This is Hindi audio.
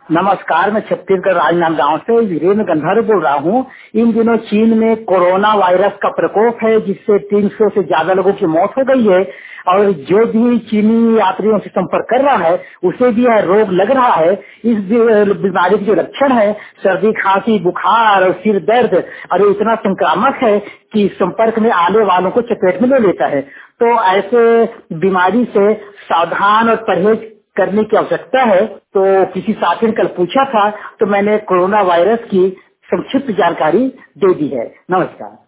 नमस्कार, मैं छत्तीसगढ़ राजनांदगांव से वीरेंद्र गंधर्व बोल रहा हूँ। इन दिनों चीन में कोरोना वायरस का प्रकोप है, जिससे 300 से ज्यादा लोगों की मौत हो गई है और जो भी चीनी यात्रियों से संपर्क कर रहा है उसे भी यह रोग लग रहा है। इस बीमारी के जो लक्षण है सर्दी, खांसी, बुखार और सिर दर्द, और ये इतना संक्रामक है कि संपर्क में आने वालों को चपेट में ले लेता है। तो ऐसे बीमारी से सावधान और परहेज करने की आवश्यकता है। तो किसी साथी ने कल पूछा था तो मैंने कोरोना वायरस की संक्षिप्त जानकारी दे दी है। नमस्कार।